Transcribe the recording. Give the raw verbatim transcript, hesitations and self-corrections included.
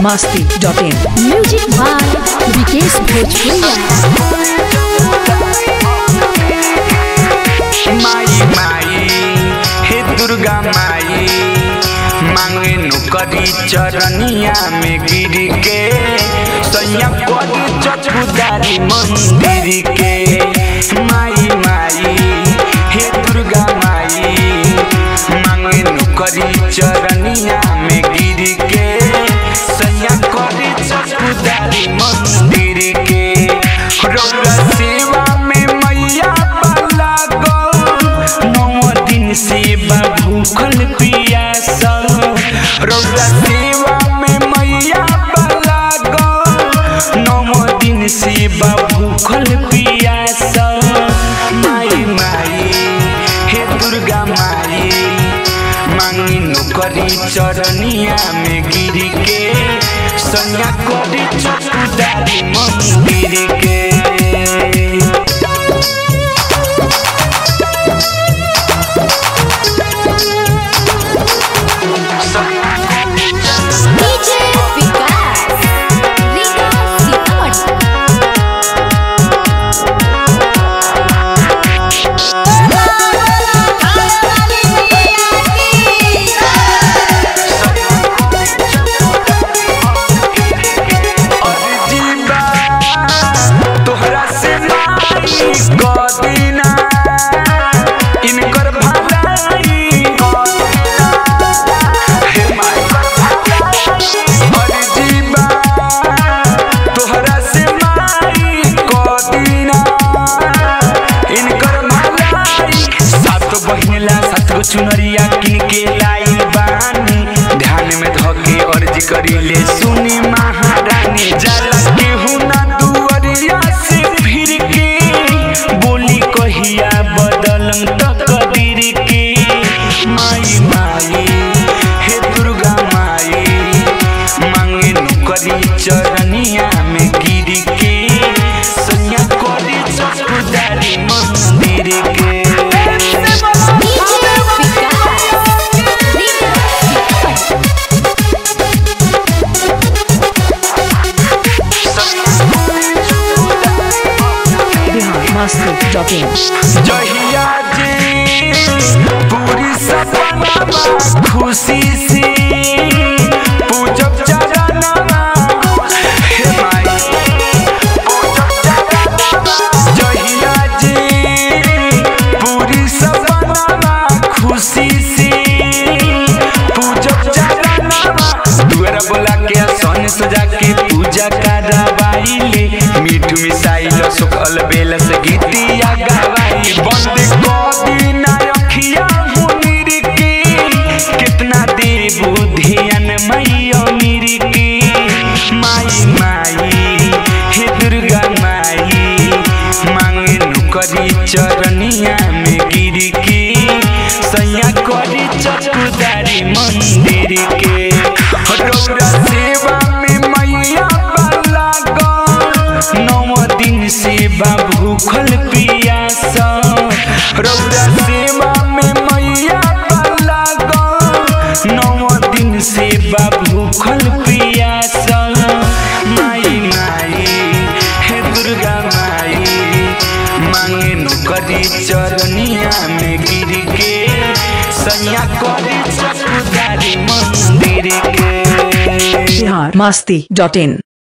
Masti dot in. Music by Vikesh Bhojpuriya. माई माई हे दुर्गा माई मांगे नुकरी चरनिया में गिर के सैया करी चचुदारी मंदिर के। माई माई हे दुर्गा माई मांगे नुकरी चरनिया में गिर के सैया करी चचुदारी मंदिर के। रौरा सेवा में मैया बाला गो नौ दिन सेवा भूखल पियासल। रौरा सेवा में मैया बाला गो नौ दिन सेवा भूखल पियासल। माई माई हे दुर्गा माई मांगी नुकरी चरनिया में गिर के सैया करी चचुदारी मंदिर के। चुनरिया किन के लाइल बानी ध्यान में धके अर्ज करिले सुनी महारानी। जाला केहू ना दुअरिया से फिर के बोली कहिया बदलम तकदीर के। माई माई हे दुर्गा माई मांगे नुकरी चरनिया में गिर के सैया करी चचुदारी मंदिर के। जहिया जी पूरी सपना खुशी से पूजब चरणवा हे माई पूजब चरणवा। जहिया जी पूरी सपना खुशी से पूजब चरणवा। दुआरा बोला के सन सजा के पूजा करवाइले मीठू मिसाइल सुखल बेल से गीतिया गवाई। बंद कदी ना अखिया मुनीर के कितना देबू ध्यान मैया मीर के। माई माई हे दुर्गा माई मांगे नुकरी चरनिया में गिर के सैया करी चचुदारी मंदिर के। रौरा सेवा में मैया बाला गो नौ दिन सेवा भूखल पियासल। रौरा सेवा में मैया बाला गो नौ दिन सेवा भूखल पियासल। माई माई हे दुर्गा माई मांगे नुकरी चरनिया में गिर के सैया करी चचुदारी मंदिर के। मस्ती डॉट इन।